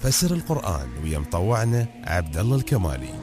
فسر القرآن ويا مطوعنا عبد الله الكمالي.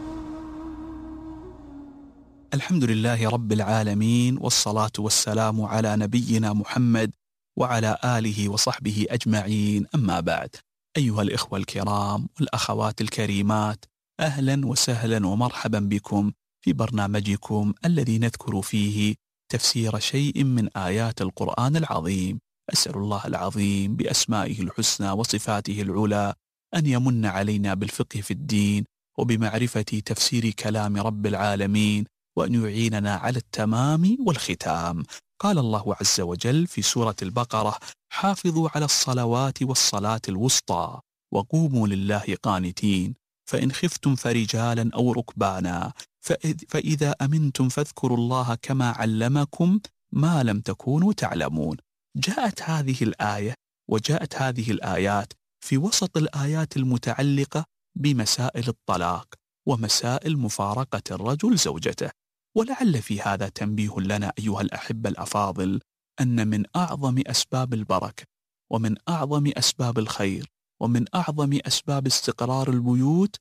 الحمد لله رب العالمين، والصلاة والسلام على نبينا محمد وعلى آله وصحبه أجمعين، أما بعد. أيها الإخوة الكرام والأخوات الكريمات، أهلا وسهلا ومرحبا بكم في برنامجكم الذي نذكر فيه تفسير شيء من آيات القرآن العظيم. أسأل الله العظيم بأسمائه الحسنى وصفاته العلى أن يمن علينا بالفقه في الدين وبمعرفة تفسير كلام رب العالمين، وأن يعيننا على التمام والختام. قال الله عز وجل في سورة البقرة: حافظوا على الصلوات والصلاة الوسطى وقوموا لله قانتين، فإن خفتم فرجالا أو ركبانا فإذا أمنتم فاذكروا الله كما علمكم ما لم تكونوا تعلمون. جاءت هذه الآية وجاءت هذه الآيات في وسط الآيات المتعلقة بمسائل الطلاق ومسائل مفارقة الرجل زوجته. ولعل في هذا تنبيه لنا أيها الأحبة الأفاضل أن من أعظم أسباب البركة ومن أعظم أسباب الخير ومن أعظم أسباب استقرار البيوت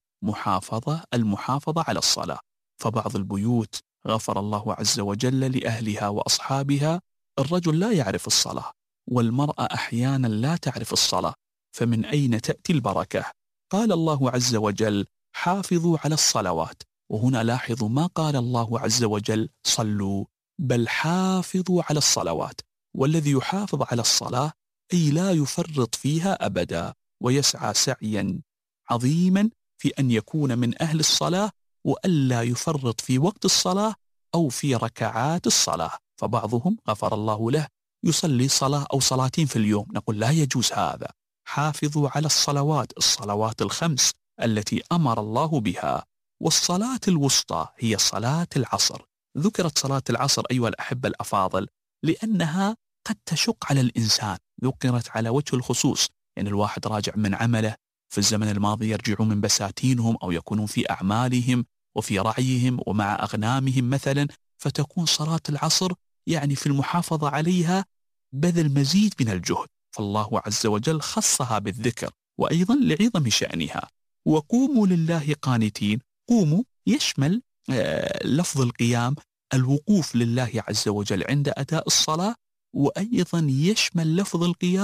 المحافظة على الصلاة. فبعض البيوت غفر الله عز وجل لأهلها وأصحابها الرجل لا يعرف الصلاة، والمرأة أحيانا لا تعرف الصلاة، فمن أين تأتي البركة؟ قال الله عز وجل: حافظوا على الصلوات. وهنا لاحظوا ما قال الله عز وجل صلوا، بل حافظوا على الصلوات. والذي يحافظ على الصلاة أي لا يفرط فيها أبدا، ويسعى سعيا عظيما في أن يكون من أهل الصلاة، وألا يفرط في وقت الصلاة أو في ركعات الصلاة. فبعضهم غفر الله له يصلي صلاة أو صلاتين في اليوم، نقول لا يجوز هذا. حافظوا على الصلوات الخمس التي أمر الله بها. والصلاة الوسطى هي صلاة العصر. ذكرت صلاة العصر أيها الأحبة الأفاضل لأنها قد تشق على الإنسان، ذكرت على وجه الخصوص، يعني الواحد راجع من عمله في الزمن الماضي، يرجعون من بساتينهم أو يكونون في أعمالهم وفي رعيهم ومع أغنامهم مثلا، فتكون صلاة العصر يعني في المحافظة عليها بذل مزيد من الجهد، فالله عز وجل خصها بالذكر وأيضا لعظم شأنها. وقوموا لله قانتين. قوموا يشمل لفظ القيام الوقوف لله عز وجل عند أداء الصلاة، وأيضا يشمل لفظ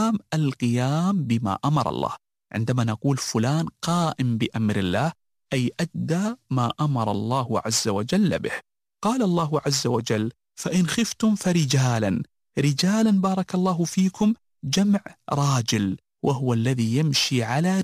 القيام بما أمر الله. عندما نقول فلان قائم بأمر الله أي أدى ما أمر الله عز وجل به. قال الله عز وجل: فإن خفتم فرجالا. رجالا بارك الله فيكم جمع راجل، وهو الذي يمشي على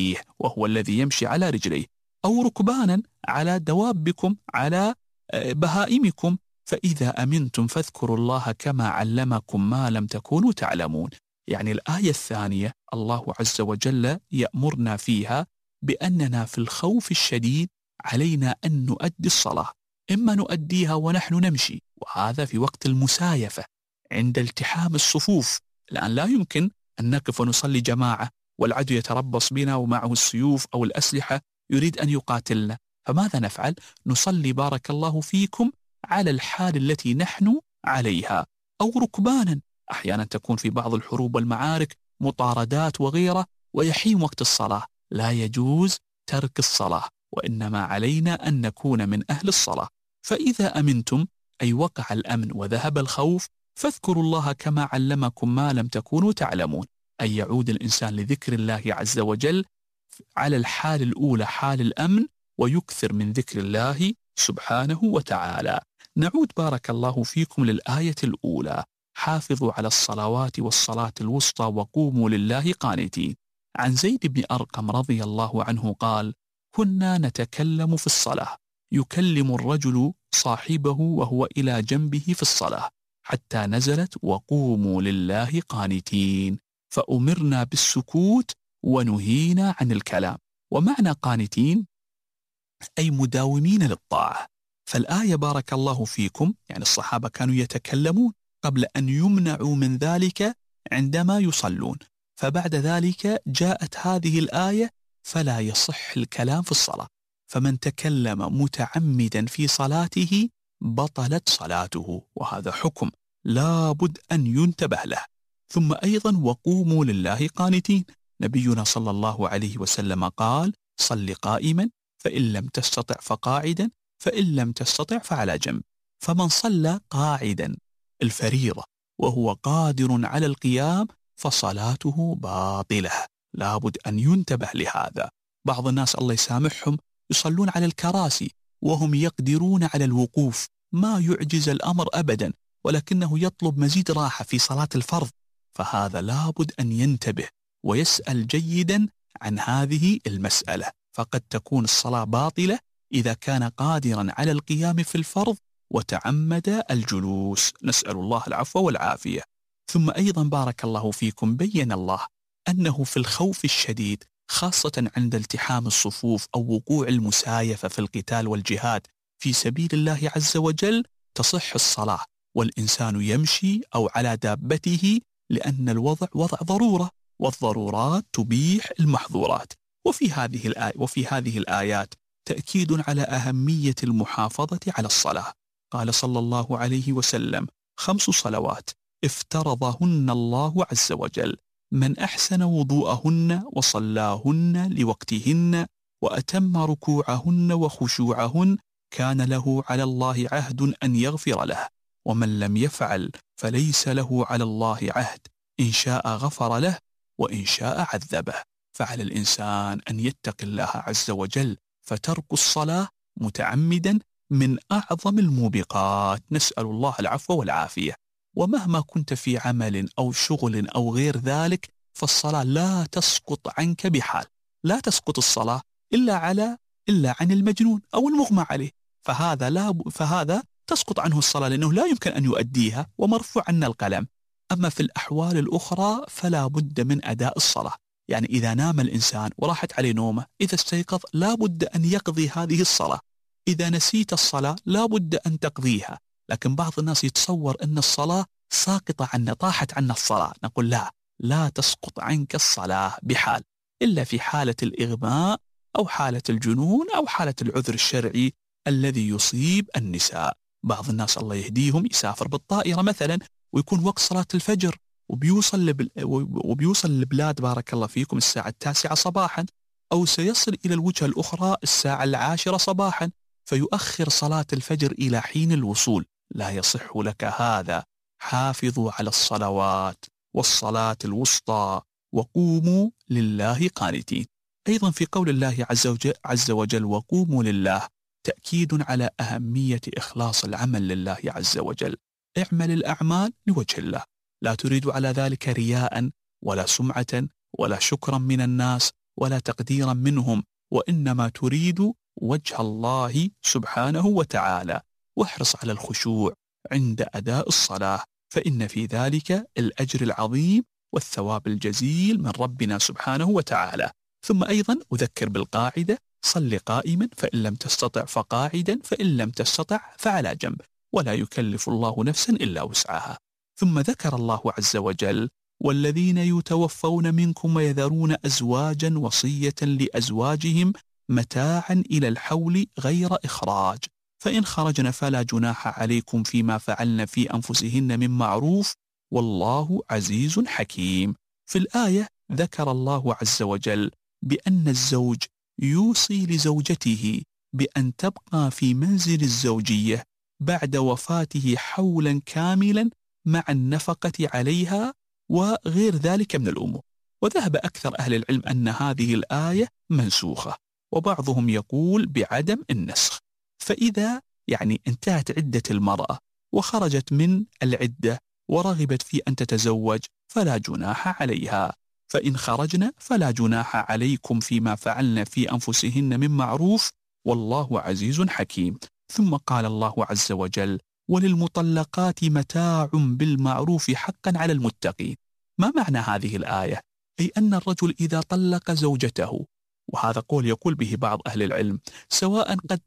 رجليه، أو ركبانا على دوابكم على بهائمكم، فإذا أمنتم فاذكروا الله كما علمكم ما لم تكونوا تعلمون. يعني الآية الثانية الله عز وجل يأمرنا فيها بأننا في الخوف الشديد علينا أن نؤدي الصلاة، إما نؤديها ونحن نمشي، وهذا في وقت المسايفة عند التحام الصفوف، لأن لا يمكن أن نقف ونصلي جماعة والعدو يتربص بنا ومعه السيوف أو الأسلحة يريد أن يقاتلنا، فماذا نفعل؟ نصلي بارك الله فيكم على الحال التي نحن عليها. أو ركبانا، أحيانا تكون في بعض الحروب والمعارك مطاردات وغيره ويحين وقت الصلاة، لا يجوز ترك الصلاة، وإنما علينا أن نكون من أهل الصلاة. فإذا أمنتم أي وقع الأمن وذهب الخوف، فاذكروا الله كما علمكم ما لم تكونوا تعلمون، أي يعود الإنسان لذكر الله عز وجل على الحال الأولى حال الأمن، ويكثر من ذكر الله سبحانه وتعالى. نعود بارك الله فيكم للآية الأولى: حافظوا على الصلوات والصلاة الوسطى وقوموا لله قانتين. عن زيد بن أرقم رضي الله عنه قال: كنا نتكلم في الصلاة، يكلم الرجل صاحبه وهو إلى جنبه في الصلاة، حتى نزلت وقوموا لله قانتين، فأمرنا بالسكوت ونهينا عن الكلام. ومعنى قانتين أي مداومين للطاعة. فالآية بارك الله فيكم يعني الصحابة كانوا يتكلمون قبل أن يمنعوا من ذلك عندما يصلون، فبعد ذلك جاءت هذه الآية: فلا يصح الكلام في الصلاة، فمن تكلم متعمدا في صلاته بطلت صلاته، وهذا حكم لا بد أن ينتبه له. ثم أيضا وقوموا لله قانتين، نبينا صلى الله عليه وسلم قال: صل قائما، فإن لم تستطع فقاعدا، فإن لم تستطع فعلى جنب. فمن صلى قاعدا الفريضة وهو قادر على القيام فصلاته باطلة. لابد أن ينتبه لهذا. بعض الناس الله يسامحهم يصلون على الكراسي وهم يقدرون على الوقوف، ما يعجز الأمر أبدا، ولكنه يطلب مزيد راحة في صلاة الفرض، فهذا لابد أن ينتبه ويسأل جيدا عن هذه المسألة. فقد تكون الصلاة باطلة إذا كان قادرا على القيام في الفرض وتعمد الجلوس، نسأل الله العفو والعافية. ثم أيضا بارك الله فيكم بين الله أنه في الخوف الشديد، خاصة عند التحام الصفوف أو وقوع المسايفة في القتال والجهاد في سبيل الله عز وجل، تصح الصلاة والإنسان يمشي أو على دابته، لأن الوضع وضع ضرورة، والضرورات تبيح المحظورات. وفي هذه الآيات تأكيد على أهمية المحافظة على الصلاة. قال صلى الله عليه وسلم: 5 صلوات افترضهن الله عز وجل، من أحسن وضوءهن وصلاهن لوقتهن وأتم ركوعهن وخشوعهن كان له على الله عهد أن يغفر له، ومن لم يفعل فليس له على الله عهد، إن شاء غفر له وإن شاء عذبه. فعلى الإنسان أن يتقي الله عز وجل، فترك الصلاة متعمدا من أعظم الموبقات، نسأل الله العفو والعافية. ومهما كنت في عمل أو شغل أو غير ذلك، فالصلاة لا تسقط عنك بحال. لا تسقط الصلاة إلا عن المجنون أو المغمى عليه، فهذا تسقط عنه الصلاة، لأنه لا يمكن أن يؤديها ومرفوع عنا القلم. أما في الأحوال الأخرى فلا بد من أداء الصلاة. يعني إذا نام الإنسان وراحت عليه نومه، إذا استيقظ لا بد أن يقضي هذه الصلاة. إذا نسيت الصلاة لا بد أن تقضيها. لكن بعض الناس يتصور أن الصلاة ساقطة عنا، طاحت عنا الصلاة. نقول لا تسقط عنك الصلاة بحال، إلا في حالة الإغماء أو حالة الجنون أو حالة العذر الشرعي الذي يصيب النساء. بعض الناس الله يهديهم يسافر بالطائرة مثلا ويكون وقت صلاة الفجر، وبيوصل لبلاد بارك الله فيكم الساعة 9 صباحا، أو سيصل إلى الوجهة الأخرى الساعة 10 صباحا، فيؤخر صلاة الفجر إلى حين الوصول. لا يصح لك هذا. حافظوا على الصلوات والصلاة الوسطى وقوموا لله قانتين. أيضا في قول الله عز وجل وقوموا لله، تأكيد على أهمية إخلاص العمل لله عز وجل. اعمل الأعمال لوجه الله، لا تريد على ذلك رياء ولا سمعة ولا شكرا من الناس ولا تقديرا منهم، وإنما تريد وجه الله سبحانه وتعالى. واحرص على الخشوع عند أداء الصلاة، فإن في ذلك الأجر العظيم والثواب الجزيل من ربنا سبحانه وتعالى. ثم أيضا أذكر بالقاعدة: صل قائما، فإن لم تستطع فقاعدا، فإن لم تستطع فعلى جنب، ولا يكلف الله نفسا إلا وسعها. ثم ذكر الله عز وجل: والذين يتوفون منكم ويذرون أزواجا وصية لأزواجهم متاعا إلى الحول غير إخراج، فإن خرجن فلا جناح عليكم فيما فعلن في أنفسهن من معروف، والله عزيز حكيم. في الآية ذكر الله عز وجل بأن الزوج يوصي لزوجته بأن تبقى في منزل الزوجية بعد وفاته حولا كاملا مع النفقة عليها وغير ذلك من الأمور. وذهب أكثر أهل العلم أن هذه الآية منسوخة، وبعضهم يقول بعدم النسخ. فإذا انتهت عدة المرأة وخرجت من العدة ورغبت في أن تتزوج فلا جناح عليها، فإن خرجن فلا جناح عليكم فيما فعلن في أنفسهن من معروف، والله عزيز حكيم. ثم قال الله عز وجل: وللمطلقات متاع بالمعروف حقا على المتقين. ما معنى هذه الآية؟ أي أن الرجل إذا طلق زوجته، وهذا قول يقول به بعض أهل العلم، سواء قد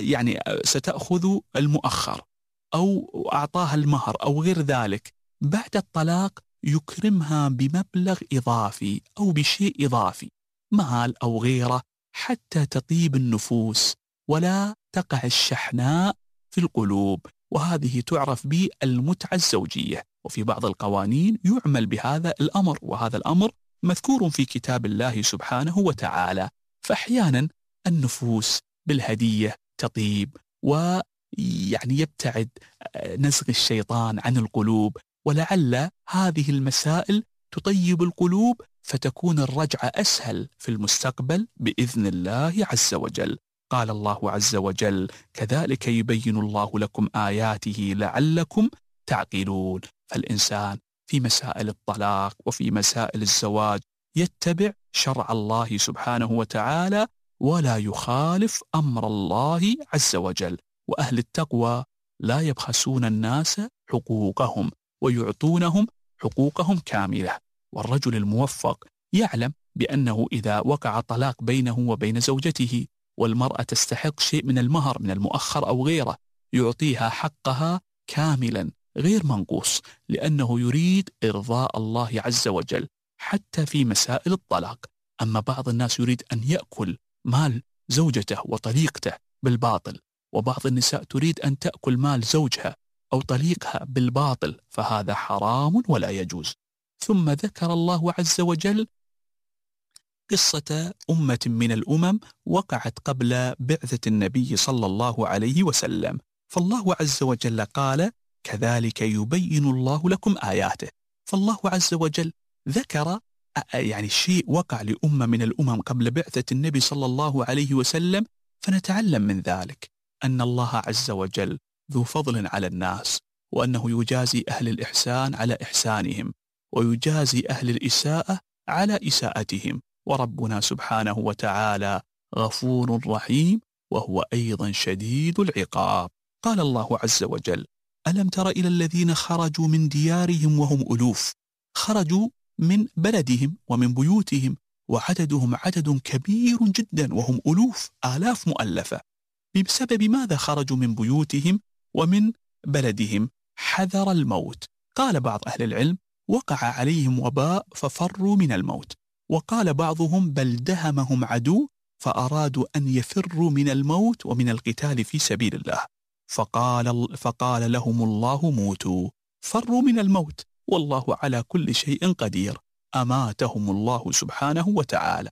ستأخذ المؤخر أو أعطاها المهر أو غير ذلك، بعد الطلاق يكرمها بمبلغ إضافي أو بشيء إضافي، مال أو غيره، حتى تطيب النفوس ولا تقع الشحناء في القلوب، وهذه تعرف بالمتعة الزوجية. وفي بعض القوانين يعمل بهذا الأمر، وهذا الأمر مذكور في كتاب الله سبحانه وتعالى. فأحيانا النفوس بالهدية تطيب، ويعني يبتعد نزغ الشيطان عن القلوب، ولعل هذه المسائل تطيب القلوب فتكون الرجعة أسهل في المستقبل بإذن الله عز وجل. قال الله عز وجل: كذلك يبين الله لكم آياته لعلكم تعقلون. فالإنسان في مسائل الطلاق وفي مسائل الزواج يتبع شرع الله سبحانه وتعالى ولا يخالف أمر الله عز وجل. وأهل التقوى لا يبخسون الناس حقوقهم ويعطونهم حقوقهم كاملة. والرجل الموفق يعلم بأنه إذا وقع طلاق بينه وبين زوجته والمرأة تستحق شيء من المهر من المؤخر أو غيره، يعطيها حقها كاملا غير منقوص، لأنه يريد إرضاء الله عز وجل حتى في مسائل الطلاق. أما بعض الناس يريد أن يأكل مال زوجته وطليقته بالباطل، وبعض النساء تريد أن تأكل مال زوجها أو طليقها بالباطل، فهذا حرام ولا يجوز. ثم ذكر الله عز وجل قصة أمة من الأمم وقعت قبل بعثة النبي صلى الله عليه وسلم. فالله عز وجل قال: كذلك يبين الله لكم آياته. فالله عز وجل ذكر يعني شيء وقع لأمة من الأمم قبل بعثة النبي صلى الله عليه وسلم، فنتعلم من ذلك أن الله عز وجل ذو فضل على الناس، وأنه يجازي أهل الإحسان على إحسانهم ويجازي أهل الإساءة على إساءتهم. وربنا سبحانه وتعالى غفور رحيم، وهو أيضا شديد العقاب. قال الله عز وجل: ألم تر إلى الذين خرجوا من ديارهم وهم ألوف، خرجوا من بلدهم ومن بيوتهم وعددهم عدد كبير جدا وهم ألوف آلاف مؤلفة. بسبب ماذا خرجوا من بيوتهم ومن بلدهم؟ حذر الموت. قال بعض أهل العلم: وقع عليهم وباء ففروا من الموت. وقال بعضهم: بل دهمهم عدو فأرادوا أن يفروا من الموت ومن القتال في سبيل الله، فقال لهم الله: موتوا. فروا من الموت والله على كل شيء قدير، أماتهم الله سبحانه وتعالى.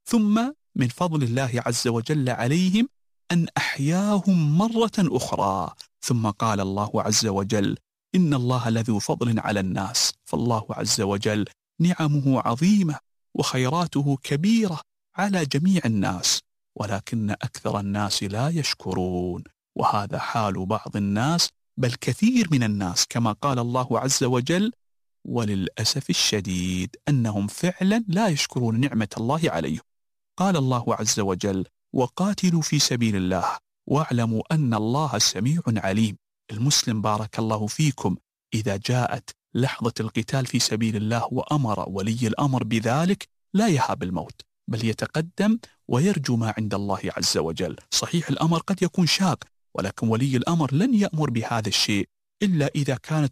ثم من فضل الله عز وجل عليهم أن أحياهم مرة أخرى. ثم قال الله عز وجل: إن الله لذو فضل على الناس. فالله عز وجل نعمه عظيمة وخيراته كبيرة على جميع الناس، ولكن أكثر الناس لا يشكرون. وهذا حال بعض الناس، بل كثير من الناس، كما قال الله عز وجل: وللأسف الشديد أنهم فعلا لا يشكرون نعمة الله عليهم. قال الله عز وجل: وقاتلوا في سبيل الله واعلموا أن الله سميع عليم. المسلم بارك الله فيكم إذا جاءت لحظة القتال في سبيل الله وأمر ولي الأمر بذلك لا يهاب الموت، بل يتقدم ويرجو ما عند الله عز وجل. صحيح الأمر قد يكون شاق، ولكن ولي الأمر لن يأمر بهذا الشيء إلا إذا كانت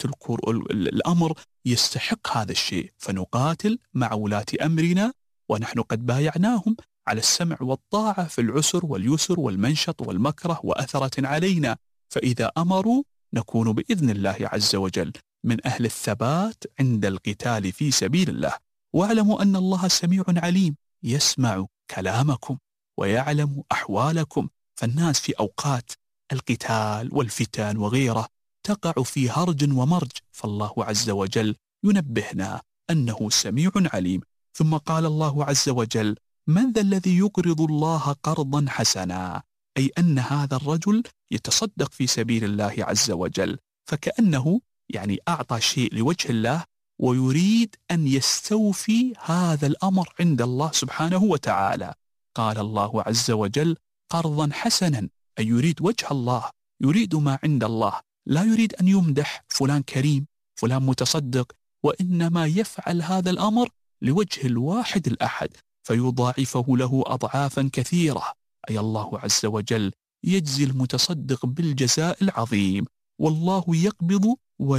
الأمر يستحق هذا الشيء، فنقاتل مع ولاة أمرنا ونحن قد بايعناهم على السمع والطاعة في العسر واليسر والمنشط والمكره وأثرة علينا، فإذا أمروا نكون بإذن الله عز وجل من أهل الثبات عند القتال في سبيل الله. واعلموا أن الله سميع عليم، يسمع كلامكم ويعلم أحوالكم. فالناس في أوقات القتال والفتن وغيره تقع في هرج ومرج، فالله عز وجل ينبهنا أنه سميع عليم. ثم قال الله عز وجل: من ذا الذي يقرض الله قرضا حسنا، أي أن هذا الرجل يتصدق في سبيل الله عز وجل، فكأنه يعني أعطى شيء لوجه الله ويريد أن يستوفي هذا الأمر عند الله سبحانه وتعالى. قال الله عز وجل: قرضا حسنا، أي يريد وجه الله، يريد ما عند الله، لا يريد أن يمدح فلان كريم فلان متصدق، وإنما يفعل هذا الأمر لوجه الواحد الأحد فيضاعفه له أضعافا كثيرة. أي الله عز وجل يجزي المتصدق بالجزاء العظيم، والله يقبض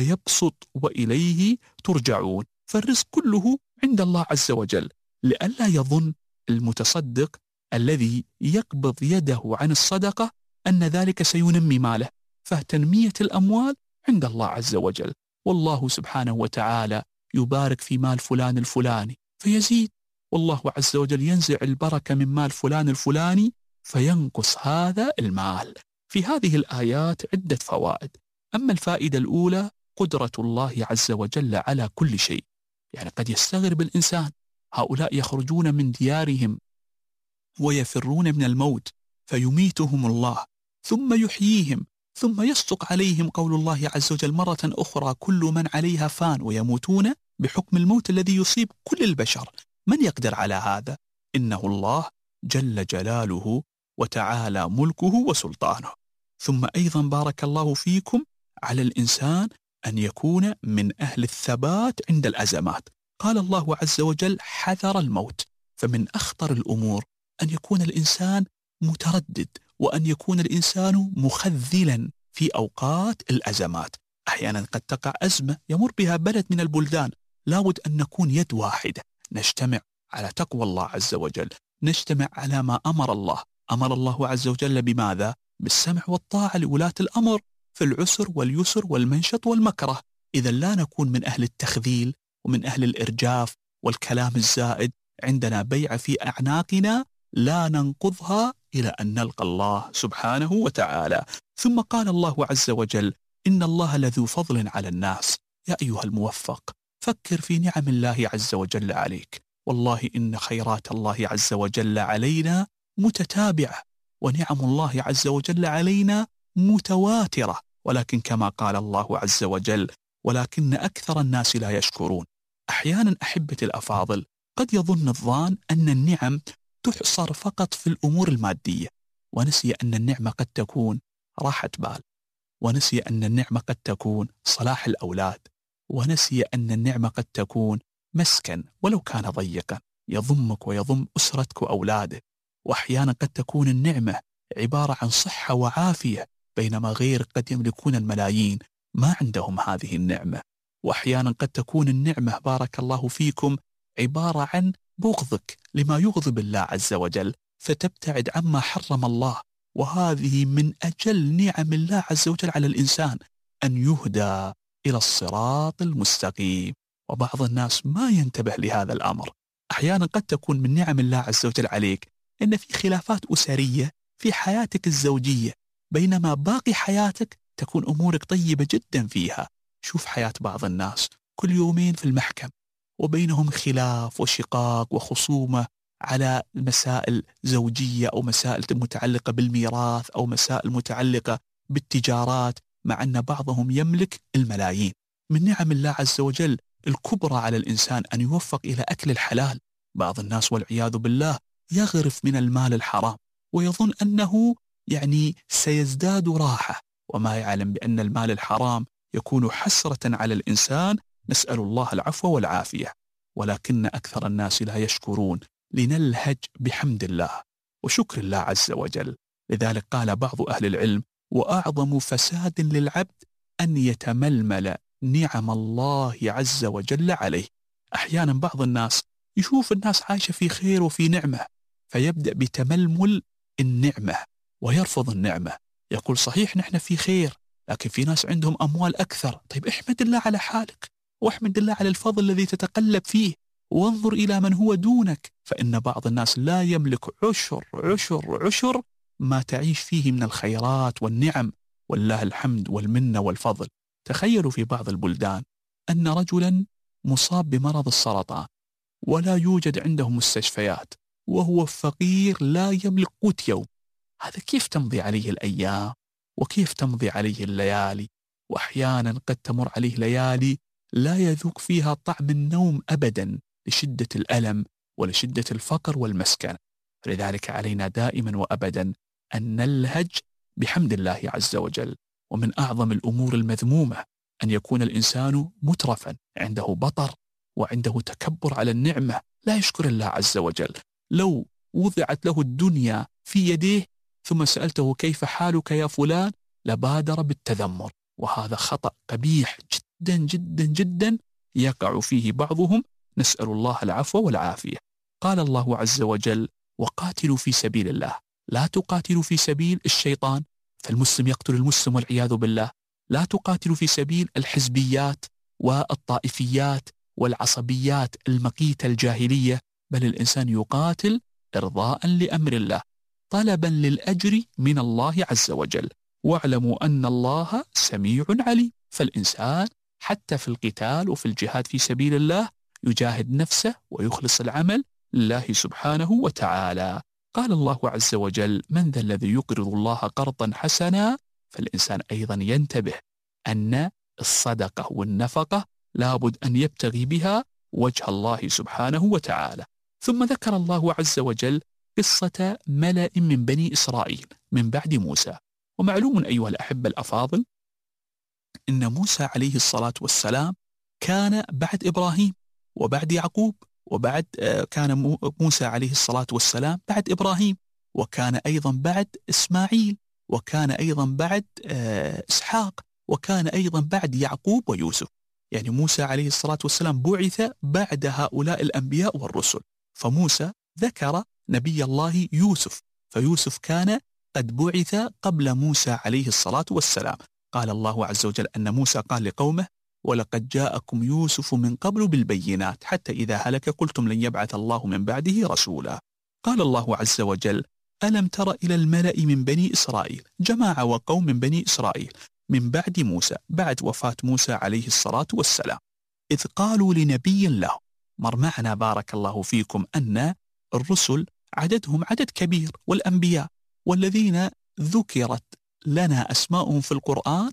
ويبسط وإليه ترجعون. فالرزق كله عند الله عز وجل، لئلا يظن المتصدق الذي يقبض يده عن الصدقة أن ذلك سينمي ماله، فتنمية الأموال عند الله عز وجل، والله سبحانه وتعالى يبارك في مال فلان الفلاني فيزيد، والله عز وجل ينزع البركة من مال فلان الفلاني فينقص هذا المال. في هذه الآيات عدة فوائد. أما الفائدة الأولى قدرة الله عز وجل على كل شيء. يعني قد يستغرب الإنسان، هؤلاء يخرجون من ديارهم ويفرون من الموت فيميتهم الله ثم يحييهم ثم يصدق عليهم قول الله عز وجل مرة أخرى كل من عليها فان ويموتون بحكم الموت الذي يصيب كل البشر. من يقدر على هذا؟ إنه الله جل جلاله وتعالى ملكه وسلطانه. ثم أيضا بارك الله فيكم على الإنسان أن يكون من أهل الثبات عند الأزمات. قال الله عز وجل حذر الموت، فمن أخطر الأمور أن يكون الإنسان متردد وأن يكون الإنسان مخذلا في أوقات الأزمات. أحيانا قد تقع أزمة يمر بها بلد من البلدان، لابد أن نكون يد واحدة، نجتمع على تقوى الله عز وجل، نجتمع على ما أمر الله. أمر الله عز وجل بماذا؟ بالسمع والطاعة لولاة الأمر في العسر واليسر والمنشط والمكره. إذا لا نكون من أهل التخذيل ومن أهل الإرجاف والكلام الزائد. عندنا بيعة في أعناقنا لا ننقضها إلى أن نلقى الله سبحانه وتعالى. ثم قال الله عز وجل إن الله لذو فضل على الناس. يا أيها الموفق، فكر في نعم الله عز وجل عليك. والله إن خيرات الله عز وجل علينا متتابعة، ونعم الله عز وجل علينا متواترة، ولكن كما قال الله عز وجل ولكن أكثر الناس لا يشكرون. أحيانا أحبتي الأفاضل قد يظن الظان أن النعم تحصر فقط في الأمور المادية، ونسي أن النعمة قد تكون راحة بال، ونسي أن النعمة قد تكون صلاح الأولاد، ونسي أن النعمة قد تكون مسكن ولو كان ضيقا يضمك ويضم أسرتك وأولادك. وأحيانا قد تكون النعمة عبارة عن صحة وعافية، بينما غير قد يملكون الملايين ما عندهم هذه النعمة. وأحيانا قد تكون النعمة بارك الله فيكم عبارة عن بغضك لما يغضب الله عز وجل فتبتعد عما حرم الله. وهذه من أجل نعم الله عز وجل على الإنسان، أن يهدى إلى الصراط المستقيم. وبعض الناس ما ينتبه لهذا الأمر. أحيانا قد تكون من نعم الله عز وجل عليك إن في خلافات أسرية في حياتك الزوجية، بينما باقي حياتك تكون أمورك طيبة جدا فيها. شوف حياة بعض الناس كل يومين في المحكم، وبينهم خلاف وشقاق وخصومة على مسائل زوجية أو مسائل متعلقة بالميراث أو مسائل متعلقة بالتجارات، مع أن بعضهم يملك الملايين. من نعم الله عز وجل الكبرى على الإنسان أن يوفق إلى أكل الحلال. بعض الناس والعياذ بالله يغرف من المال الحرام ويظن أنه سيزداد راحة، وما يعلم بأن المال الحرام يكون حسرة على الإنسان. نسأل الله العفو والعافية، ولكن أكثر الناس لا يشكرون. لنلهج بحمد الله وشكر الله عز وجل. لذلك قال بعض أهل العلم وأعظم فساد للعبد أن يتململ نعم الله عز وجل عليه. أحيانا بعض الناس يشوف الناس عايشة في خير وفي نعمة فيبدأ بتململ النعمة ويرفض النعمة. يقول صحيح نحن في خير، لكن في ناس عندهم أموال أكثر. طيب احمد الله على حالك، واحمد الله على الفضل الذي تتقلب فيه، وانظر إلى من هو دونك. فإن بعض الناس لا يملك عشر ما تعيش فيه من الخيرات والنعم، والله الحمد والمنة والفضل. تخيلوا في بعض البلدان أن رجلا مصاب بمرض السرطان ولا يوجد عنده مستشفيات، وهو فقير لا يملك قوت يوم. هذا كيف تمضي عليه الأيام وكيف تمضي عليه الليالي؟ وأحيانا قد تمر عليه ليالي لا يذوق فيها طعم النوم أبدا لشدة الألم ولشدة الفقر والمسكنة. لذلك علينا دائما وأبدا أن نلهج بحمد الله عز وجل. ومن أعظم الأمور المذمومة أن يكون الإنسان مترفا، عنده بطر وعنده تكبر على النعمة، لا يشكر الله عز وجل. لو وضعت له الدنيا في يديه ثم سألته كيف حالك يا فلان لبادر بالتذمر، وهذا خطأ قبيح جدا جدا جدا يقع فيه بعضهم. نسأل الله العفو والعافية. قال الله عز وجل وقاتلوا في سبيل الله، لا تقاتلوا في سبيل الشيطان فالمسلم يقتل المسلم والعياذ بالله. لا تقاتلوا في سبيل الحزبيات والطائفيات والعصبيات المقيتة الجاهلية، بل الإنسان يقاتل إرضاء لأمر الله، طلبا للأجر من الله عز وجل. واعلموا أن الله سميع عليم. فالإنسان حتى في القتال وفي الجهاد في سبيل الله يجاهد نفسه ويخلص العمل لله سبحانه وتعالى. قال الله عز وجل: من ذا الذي يقرض الله قرضا حسنا. فالإنسان أيضا ينتبه أن الصدقة والنفقة لابد أن يبتغي بها وجه الله سبحانه وتعالى. ثم ذكر الله عز وجل قصة ملأ من بني إسرائيل من بعد موسى. ومعلوم أيها الأحبة الأفاضل إن موسى عليه الصلاة والسلام كان بعد إبراهيم وبعد يعقوب، وبعد كان موسى عليه الصلاة والسلام بعد إبراهيم، وكان أيضا بعد إسماعيل، وكان أيضا بعد إسحاق، وكان أيضا بعد يعقوب ويوسف. يعني موسى عليه الصلاة والسلام بعث بعد هؤلاء الأنبياء والرسل. فموسى ذكر نبي الله يوسف، فيوسف كان قد بعث قبل موسى عليه الصلاة والسلام. قال الله عز وجل أن موسى قال لقومه: ولقد جاءكم يوسف من قبل بالبينات حتى إذا هلك قلتم لن يبعث الله من بعده رسولا. قال الله عز وجل: ألم تر إلى الملأ من بني إسرائيل، جماعة وقوم من بني إسرائيل من بعد موسى، بعد وفاة موسى عليه الصلاة والسلام، إذ قالوا لنبي له. مر معنا بارك الله فيكم أن الرسل عددهم عدد كبير، والأنبياء والذين ذكرت لنا أسماءهم في القرآن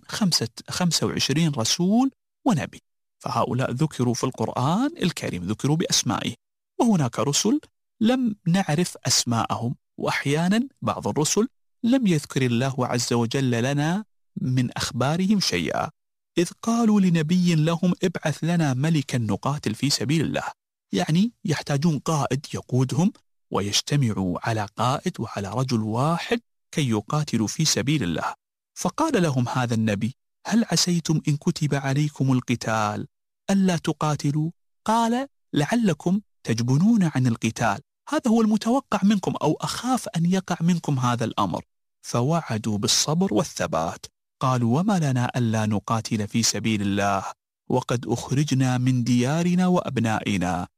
25 رسول ونبي. فهؤلاء ذكروا في القرآن الكريم، ذكروا بأسمائهم. وهناك رسل لم نعرف أسماءهم، وأحيانا بعض الرسل لم يذكر الله عز وجل لنا من أخبارهم شيئا. إذ قالوا لنبي لهم ابعث لنا ملكا نقاتل في سبيل الله. يعني يحتاجون قائد يقودهم، ويجتمعوا على قائد وعلى رجل واحد كي يقاتلوا في سبيل الله. فقال لهم هذا النبي: هل عسيتم إن كتب عليكم القتال ألا تقاتلوا؟ قال: لعلكم تجبنون عن القتال، هذا هو المتوقع منكم، أو أخاف أن يقع منكم هذا الأمر. فوعدوا بالصبر والثبات. قالوا: وما لنا ألا نقاتل في سبيل الله وقد أخرجنا من ديارنا وأبنائنا.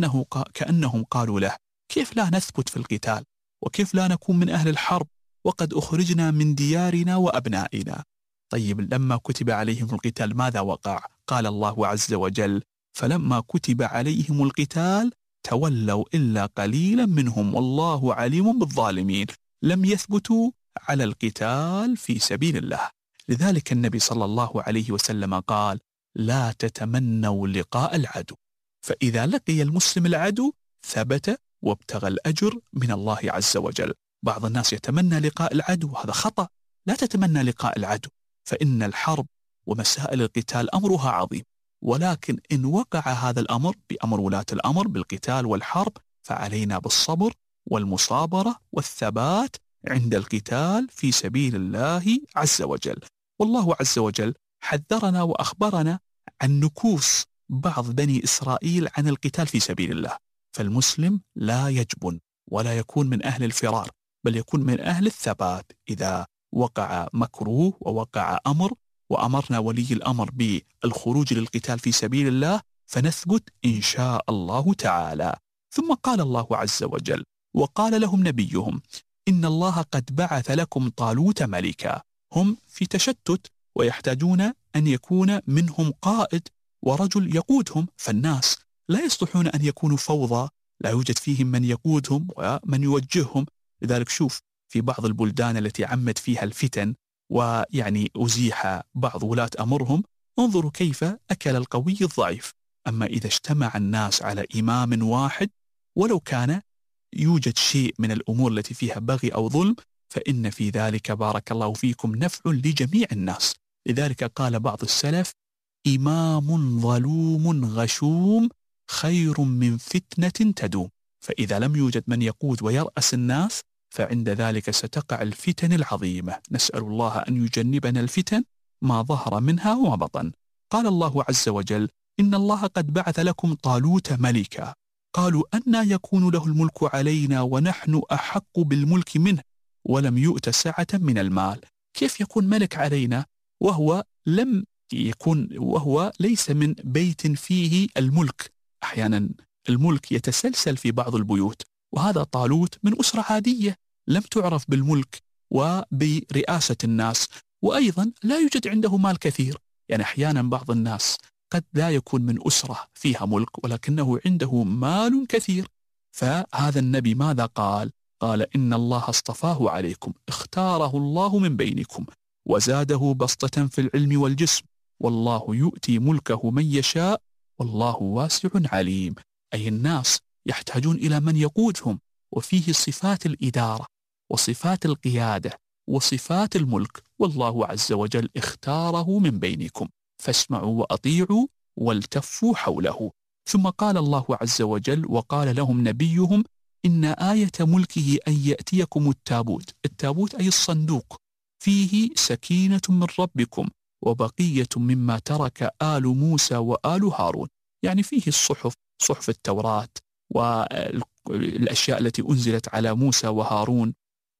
كأنهم قالوا له: كيف لا نثبت في القتال؟ وكيف لا نكون من أهل الحرب وقد أخرجنا من ديارنا وأبنائنا؟ طيب، لما كتب عليهم القتال ماذا وقع؟ قال الله عز وجل: فلما كتب عليهم القتال تولوا إلا قليلا منهم والله عليم بالظالمين. لم يثبتوا على القتال في سبيل الله. لذلك النبي صلى الله عليه وسلم قال: لا تتمنوا لقاء العدو، فإذا لقي المسلم العدو ثبت وابتغى الأجر من الله عز وجل. بعض الناس يتمنى لقاء العدو، هذا خطأ. لا تتمنى لقاء العدو، فإن الحرب ومسائل القتال أمرها عظيم، ولكن إن وقع هذا الأمر بأمر ولاة الأمر بالقتال والحرب، فعلينا بالصبر والمصابرة والثبات عند القتال في سبيل الله عز وجل. والله عز وجل حذرنا وأخبرنا عن نكوص بعض بني إسرائيل عن القتال في سبيل الله. فالمسلم لا يجبن ولا يكون من أهل الفرار، بل يكون من أهل الثبات. إذا وقع مكروه ووقع أمر وأمرنا ولي الأمر بالخروج للقتال في سبيل الله، فنثبت إن شاء الله تعالى. ثم قال الله عز وجل: وقال لهم نبيهم: إن الله قد بعث لكم طالوت ملكا. هم في تشتت ويحتاجون أن يكون منهم قائد ورجل يقودهم، فالناس لا يصلحون أن يكونوا فوضى، لا يوجد فيهم من يقودهم ومن يوجههم. لذلك شوف في بعض البلدان التي عمت فيها الفتن ويعني أزيح بعض ولاة أمرهم، انظروا كيف أكل القوي الضعيف. أما إذا اجتمع الناس على إمام واحد ولو كان يوجد شيء من الأمور التي فيها بغي أو ظلم، فإن في ذلك بارك الله فيكم نفع لجميع الناس. لذلك قال بعض السلف: إمام ظلوم غشوم خير من فتنة تدوم. فإذا لم يوجد من يقود ويرأس الناس، فعند ذلك ستقع الفتن العظيمة. نسأل الله أن يجنبنا الفتن ما ظهر منها وما بطن. قال الله عز وجل: إن الله قد بعث لكم طالوت ملكا. قالوا: أنى يكون له الملك علينا ونحن أحق بالملك منه ولم يؤت سعة من المال. كيف يكون ملك علينا وهو لم يكون وهو ليس من بيت فيه الملك. أحيانا الملك يتسلسل في بعض البيوت، وهذا طالوت من أسرة عادية لم تعرف بالملك وبرئاسة الناس، وأيضا لا يوجد عنده مال كثير. يعني أحيانا بعض الناس قد لا يكون من أسرة فيها ملك ولكنه عنده مال كثير. فهذا النبي ماذا قال؟ قال إن الله اصطفاه عليكم، اختاره الله من بينكم، وزاده بسطة في العلم والجسم، والله يؤتي ملكه من يشاء، والله واسع عليم. أي الناس يحتاجون إلى من يقودهم، وفيه صفات الإدارة وصفات القيادة وصفات الملك، والله عز وجل اختاره من بينكم، فاسمعوا وأطيعوا والتفوا حوله. ثم قال الله عز وجل وقال لهم نبيهم إن آية ملكه أن يأتيكم التابوت. التابوت أي الصندوق، فيه سكينة من ربكم وبقية مما ترك آل موسى وآل هارون، يعني فيه الصحف، صحف التوراة والأشياء التي أنزلت على موسى وهارون.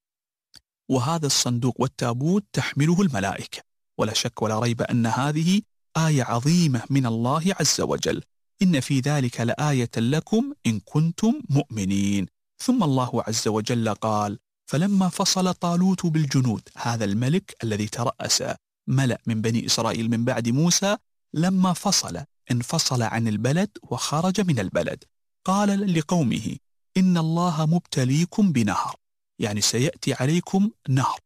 وهذا الصندوق والتابوت تحمله الملائكة، ولا شك ولا ريب أن هذه آية عظيمة من الله عز وجل. إن في ذلك لآية لكم إن كنتم مؤمنين. ثم الله عز وجل قال فلما فصل طالوت بالجنود، هذا الملك الذي ترأس ملأ من بني إسرائيل من بعد موسى، لما انفصل عن البلد وخرج من البلد، قال لقومه إن الله مبتليكم بنهر، يعني سيأتي عليكم نهر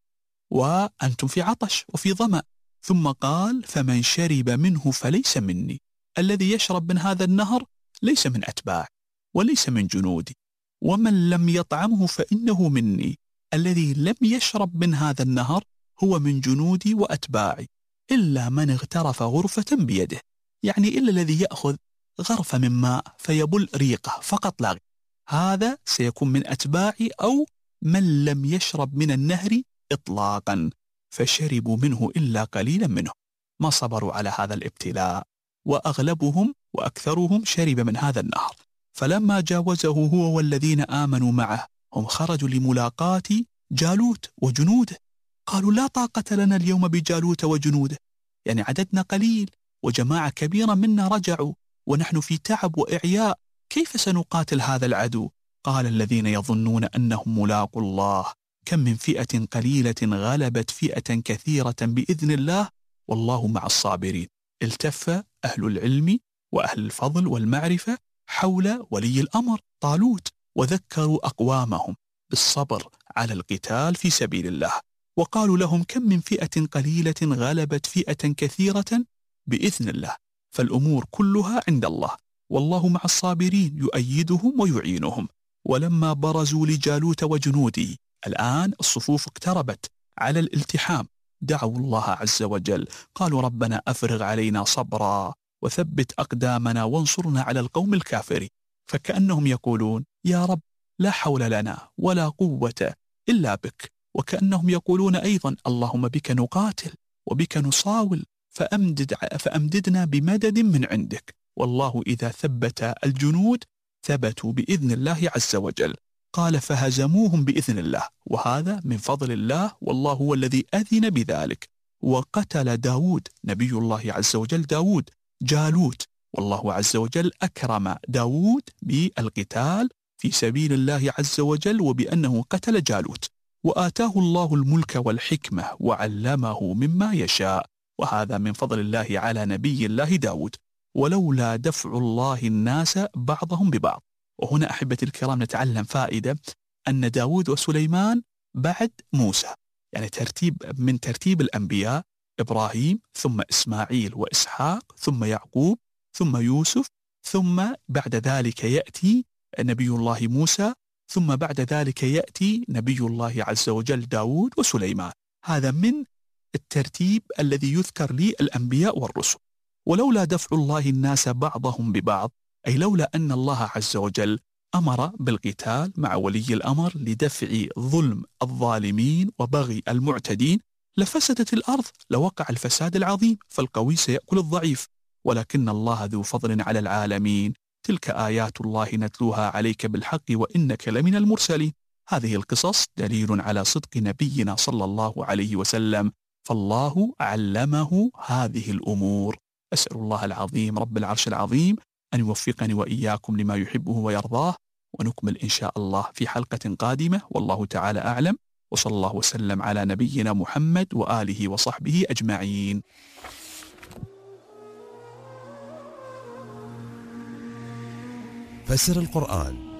وأنتم في عطش وفي ظمأ. ثم قال فمن شرب منه فليس مني، الذي يشرب من هذا النهر ليس من أتباع وليس من جنودي، ومن لم يطعمه فإنه مني، الذي لم يشرب من هذا النهر هو من جنودي وأتباعي، إلا من اغترف غرفة بيده، يعني إلا الذي يأخذ غرفة من ماء فيبل ريقه فقط لا غير، هذا سيكون من أتباعي، أو من لم يشرب من النهر إطلاقا. فشربوا منه إلا قليلا منهم، ما صبروا على هذا الابتلاء، وأغلبهم وأكثرهم شرب من هذا النهر. فلما جاوزه هو والذين آمنوا معه هم خرجوا لملاقاة جالوت وجنوده، قالوا لا طاقة لنا اليوم بجالوت وجنوده، يعني عددنا قليل وجماعة كبيرة منا رجعوا ونحن في تعب وإعياء، كيف سنقاتل هذا العدو؟ قال الذين يظنون أنهم ملاقوا الله كم من فئة قليلة غلبت فئة كثيرة بإذن الله والله مع الصابرين. التف أهل العلم وأهل الفضل والمعرفة حول ولي الأمر طالوت، وذكروا أقوامهم بالصبر على القتال في سبيل الله، وقالوا لهم كم من فئة قليلة غلبت فئة كثيرة بإذن الله، فالأمور كلها عند الله، والله مع الصابرين يؤيدهم ويعينهم. ولما برزوا لجالوت وجنوده، الآن الصفوف اقتربت على الالتحام، دعوا الله عز وجل، قالوا ربنا أفرغ علينا صبرا وثبت أقدامنا وانصرنا على القوم الكافرين. فكأنهم يقولون يا رب لا حول لنا ولا قوة إلا بك، وكأنهم يقولون أيضا اللهم بك نقاتل وبك نصاول فأمددنا بمدد من عندك. والله إذا ثبت الجنود ثبتوا بإذن الله عز وجل. قال فهزموهم بإذن الله، وهذا من فضل الله، والله هو الذي أذن بذلك. وقتل داود نبي الله عز وجل داود جالوت، والله عز وجل أكرم داود بالقتال في سبيل الله عز وجل، وبأنه قتل جالوت، وآتاه الله الملك والحكمة وعلمه مما يشاء، وهذا من فضل الله على نبي الله داود. ولولا دفع الله الناس بعضهم ببعض. وهنا أحبتي الكرام نتعلم فائدة أن داود وسليمان بعد موسى، يعني من ترتيب الأنبياء، إبراهيم ثم إسماعيل وإسحاق ثم يعقوب ثم يوسف، ثم بعد ذلك يأتي نبي الله موسى، ثم بعد ذلك يأتي نبي الله عز وجل داود وسليمان. هذا من الترتيب الذي يذكر لي الأنبياء والرسل. ولولا دفع الله الناس بعضهم ببعض، أي لولا أن الله عز وجل أمر بالقتال مع ولي الأمر لدفع ظلم الظالمين وبغي المعتدين، لفسدت الأرض، لوقع الفساد العظيم، فالقوي سيأكل الضعيف. ولكن الله ذو فضل على العالمين، تلك آيات الله نتلوها عليك بالحق وإنك لمن المرسلين. هذه القصص دليل على صدق نبينا صلى الله عليه وسلم فالله علمه هذه الأمور. أسأل الله العظيم رب العرش العظيم أن يوفقني وإياكم لما يحبه ويرضاه، ونكمل إن شاء الله في حلقة قادمة، والله تعالى أعلم، وصلى الله وسلم على نبينا محمد وآله وصحبه أجمعين. فسر القرآن